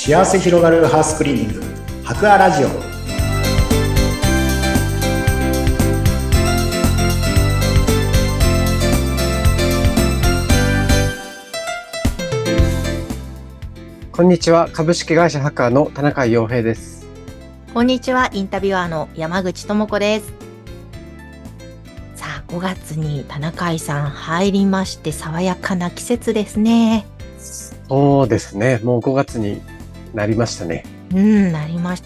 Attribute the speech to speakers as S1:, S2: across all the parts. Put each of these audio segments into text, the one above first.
S1: 幸せ広がるハウスクリーニング博アラジオ。
S2: こんにちは。株式会社ハッカーの田中洋平です。
S3: こんにちは。インタビュアーの山口智子です。さあ、5月に田中井さん入りまして、爽やかな季節ですね。
S2: そうですね。もう5月になりましたね。
S3: なりました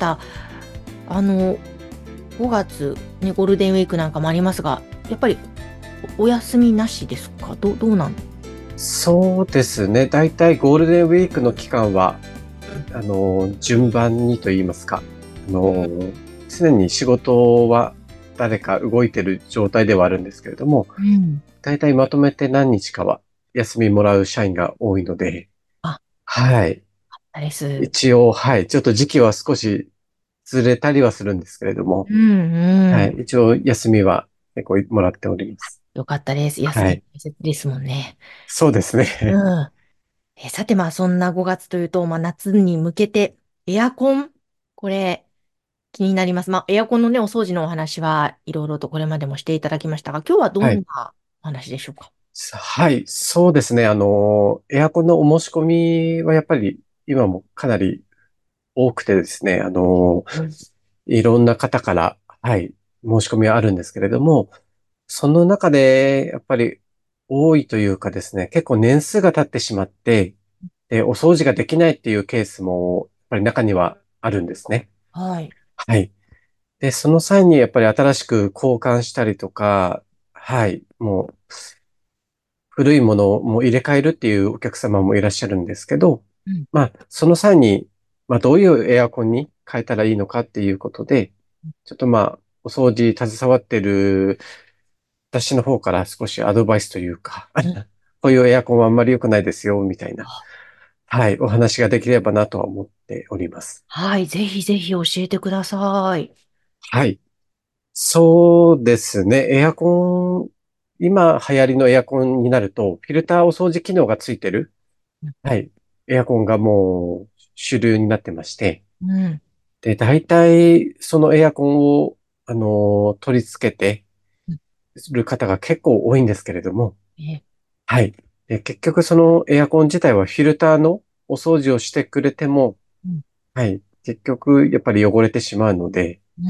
S3: 。5月、ね、ゴールデンウィークなんかもありますが、やっぱりお休みなしですか？どうなん？
S2: そうですね。だいたいゴールデンウィークの期間は、順番にと言いますか、常に仕事は誰か動いてる状態ではあるんですけれども、
S3: うん。
S2: だいたいまとめて何日かは休みもらう社員が多いので、
S3: あ、
S2: はい。
S3: あれです。
S2: 一応、はい。ちょっと時期は少しずれたりはするんですけれども、
S3: うんうん。
S2: はい。一応、休みは結構もらっております。
S3: よかったです。休
S2: はい。
S3: み大切ですもんね。
S2: そうですね。
S3: うん。さて、そんな5月というと、夏に向けて、エアコン、これ、気になります。エアコンのね、お掃除のお話はいろいろとこれまでもしていただきましたが、今日はど
S2: はい。
S3: んなお話でしょうか？
S2: はい。そうですね。エアコンのお申し込みはやっぱり今もかなり多くてですね、いろんな方から、はい、申し込みはあるんですけれども、その中でやっぱり多いというかですね、結構年数が経ってしまって、お掃除ができないっていうケースも、やっぱり中にはあるんですね。
S3: はい。
S2: はい。で、その際にやっぱり新しく交換したりとか、はい、もう古いものをもう入れ替えるっていうお客様もいらっしゃるんですけど、
S3: うん。
S2: その際に、どういうエアコンに変えたらいいのかっていうことで、ちょっとお掃除携わってる私の方から少しアドバイスというか、
S3: うん。
S2: こういうエアコンはあんまり良くないですよ、みたいな、はい、お話ができればなとは思っております。
S3: はい。ぜひぜひ教えてください。
S2: はい。そうですね。エアコン、今流行りのエアコンになると、フィルターお掃除機能がついてる、
S3: うん。
S2: はい。エアコンがもう主流になってまして、
S3: うん。
S2: で、大体そのエアコンを、取り付けて
S3: うん。
S2: る方が結構多いんですけれども、
S3: え、
S2: はい。で、結局そのエアコン自体はフィルターのお掃除をしてくれても、
S3: うん。
S2: はい。結局やっぱり汚れてしまうので、
S3: うん。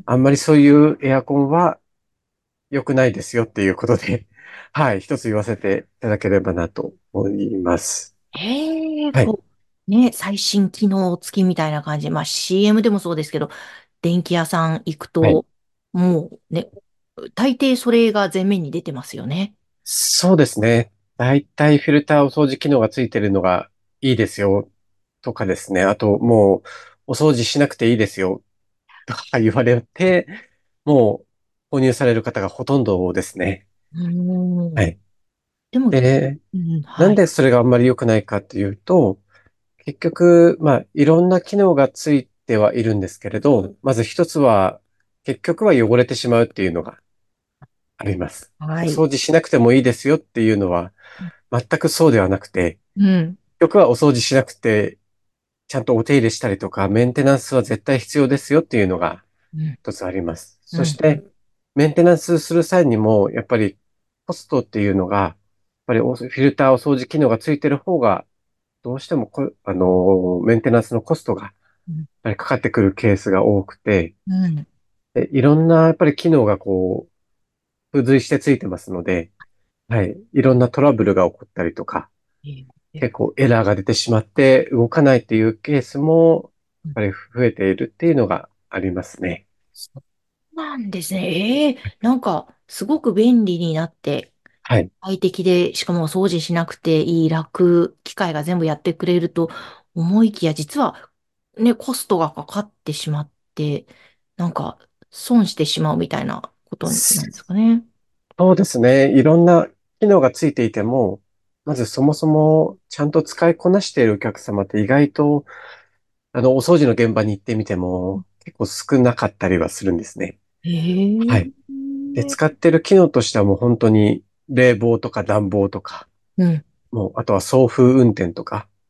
S2: あんまりそういうエアコンは良くないですよっていうことで、はい。一つ言わせていただければなと思います。はい。
S3: ね、最新機能付きみたいな感じ。CM でもそうですけど、電気屋さん行く
S2: はい。
S3: と、もうね、大抵それが前面に出てますよね。
S2: そうですね。だいたいフィルターお掃除機能がついてるのがいいですよとかですね。あともうお掃除しなくていいですよとか言われて、もう購入される方がほとんどですね。
S3: うーん。
S2: はい。
S3: でも、
S2: で、
S3: うん、はい。
S2: なんでそれがあんまり良くないかっていうと、結局、いろんな機能がついてはいるんですけれど、まず一つは、結局は汚れてしまうっていうのがあります。お
S3: はい。
S2: 掃除しなくてもいいですよっていうのは、全くそうではなくて、
S3: うん。
S2: 結局はお掃除しなくて、ちゃんとお手入れしたりとか、メンテナンスは絶対必要ですよっていうのが
S3: うん。
S2: 一つあります。
S3: うん。
S2: そして、メンテナンスする際にも、やっぱりコストっていうのが、やっぱりフィルターお掃除機能がついてる方が、どうしてもメンテナンスのコストがやっ
S3: うん。
S2: ぱりかかってくるケースが多くて、
S3: うん。
S2: でいろんなやっぱり機能が付随してついてますので、はい、いろんなトラブルが起こったりとか、
S3: ええ、
S2: 結構エラーが出てしまって動かないっていうケースも、
S3: うん。
S2: やっぱり増えているっていうのがありますね。
S3: そうなんですね。なんか、すごく便利になって、
S2: はい。
S3: 快適で、しかもお掃除しなくていい楽、機械が全部やってくれると思いきや、実はね、コストがかかってしまって、なんか、損してしまうみたいなことなんですかね。
S2: そうですね。いろんな機能がついていても、まずそもそもちゃんと使いこなしているお客様って意外と、お掃除の現場に行ってみても結構少なかったりはするんですね。
S3: へ
S2: はい。で、
S3: え。
S2: 使ってる機能としてはもう本当に冷房とか暖房とか、
S3: うん。
S2: もうあとは送風運転とか、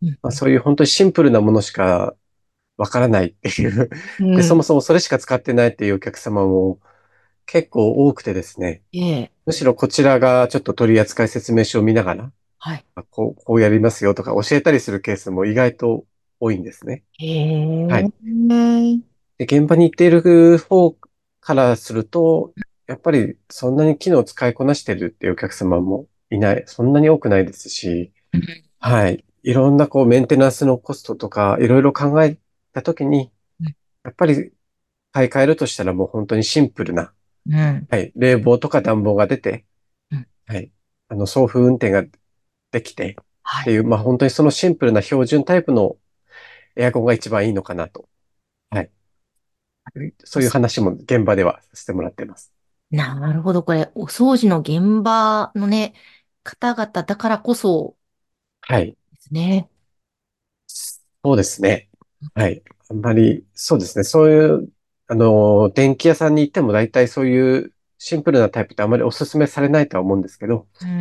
S3: うん
S2: そういう本当にシンプルなものしかわからないっていう。で、そ
S3: うん。
S2: もそもそれしか使ってないっていうお客様も結構多くてですね。
S3: ええ。
S2: むしろこちらがちょっと取扱説明書を見ながら、
S3: はい。
S2: こうやりますよとか教えたりするケースも意外と多いんですね。
S3: へえ。
S2: はい。で、現場に行っている方からすると、やっぱりそんなに機能を使いこなしてるっていうお客様もいない、そんなに多くないですし、はい。いろんなメンテナンスのコストとか、いろいろ考えたときに、やっぱり買い替えるとしたらもう本当にシンプルな、
S3: うん。
S2: はい。冷房とか暖房が出て、
S3: うん。
S2: はい。送風運転ができて
S3: はい。
S2: っていう、本当にそのシンプルな標準タイプのエアコンが一番いいのかなと。はい。そういう話も現場ではさせてもらってます。
S3: なるほど。これ、お掃除の現場のね、方々だからこそ
S2: はい。
S3: ですね。
S2: そうですね。はい。あんまり、そうですね。そういう、電気屋さんに行っても大体そういうシンプルなタイプってあまりお勧めされないとは思うんですけど、
S3: うん。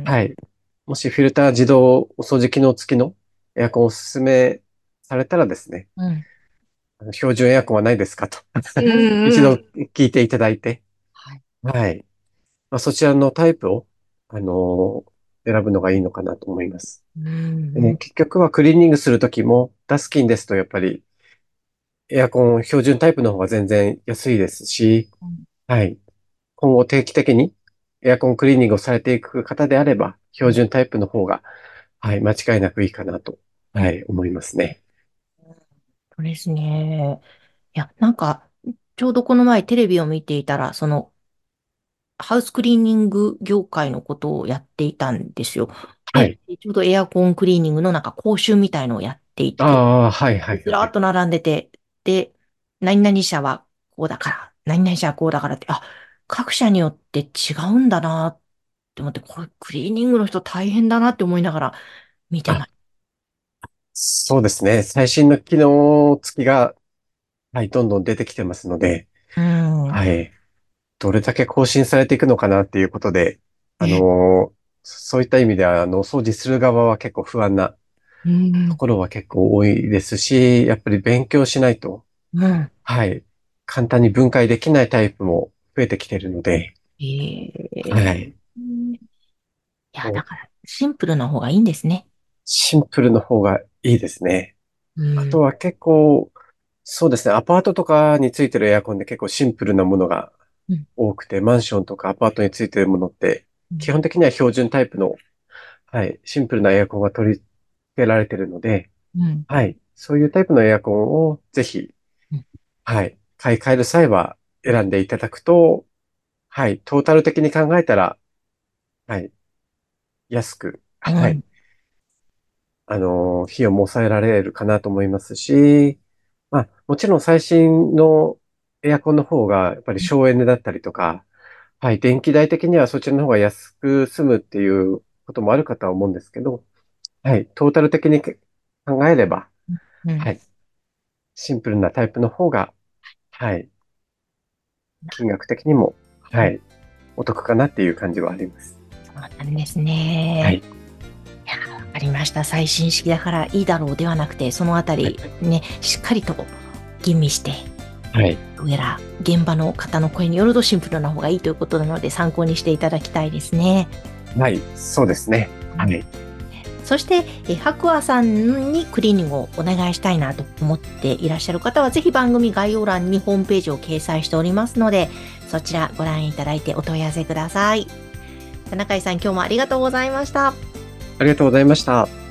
S2: はい。もしフィルター自動お掃除機能付きのエアコンをお勧めされたらですね、
S3: うん。
S2: 標準エアコンはないですかと
S3: う
S2: 一度
S3: んうん。
S2: 聞いていただいて、
S3: はい。
S2: はい。そちらのタイプを、選ぶのがいいのかなと思います。
S3: うん。
S2: 結局はクリーニングするときも、ダスキンですとやっぱりエアコン標準タイプの方が全然安いですし、
S3: うん。
S2: はい。今後定期的にエアコンクリーニングをされていく方であれば、標準タイプの方が、はい、間違いなくいいかなと、はい、思いますね。
S3: そうですね。いや、なんか、ちょうどこの前テレビを見ていたら、ハウスクリーニング業界のことをやっていたんですよ。で、
S2: はい。
S3: ちょうどエアコンクリーニングのなんか講習みたいのをやっていて、
S2: ああ、はい、はい、はい。
S3: ずらーっと並んでて、で、何々社はこうだから、何々社はこうだからって、あ、各社によって違うんだなって思って、これクリーニングの人大変だなって思いながら見て
S2: あ、
S3: まし
S2: そうですね。最新の機能付きが、はい、どんどん出てきてますので、
S3: た。うん。
S2: はい。どれだけ更新されていくのかなっていうことで、
S3: ね。
S2: そういった意味では、掃除する側は結構不安な
S3: うん。
S2: ところは結構多いですし、やっぱり勉強しないと、
S3: うん。
S2: はい。簡単に分解できないタイプも増えてきているので、
S3: ええ。
S2: はい。
S3: いや、
S2: もう
S3: だから、シンプルな方がいいんですね。
S2: シンプルの方がいいですね。
S3: うん。
S2: あとは結構、そうですね。アパートとかについてるエアコンで結構シンプルなものが
S3: うん。
S2: 多くて、マンションとかアパートについてるものって、基本的には標準タイプの、はい、シンプルなエアコンが取り付けられているので、
S3: うん。
S2: はい。そういうタイプのエアコンをぜひ、
S3: うん。
S2: はい。買い替える際は選んでいただくと、はい。トータル的に考えたら、はい。安く、はい。
S3: うん。
S2: 費用も抑えられるかなと思いますし、もちろん最新のエアコンの方が、やっぱり省エネだったりとか、はい。電気代的にはそちらの方が安く済むっていうこともあるかとは思うんですけど、はい。トータル的に考えれば、
S3: うん。
S2: はい。シンプルなタイプの方が、はい。金額的にも、はい、お得かなっていう感じはあります。
S3: そうなんですね。
S2: はい。
S3: いや、わかりました。最新式だからいいだろうではなくて、そのあた
S2: はい。
S3: りね、しっかりと吟味して、
S2: はい。
S3: どうやら現場の方の声によるとシンプルな方がいいということなので、参考にしていただきたいですね。
S2: はい。そうですね。はい。
S3: そして、白亜さんにクリーニングをお願いしたいなと思っていらっしゃる方は、ぜひ番組概要欄にホームページを掲載しておりますので、そちらご覧いただいてお問い合わせください。田中井さん、今日もありがとうございました。
S2: ありがとうございました。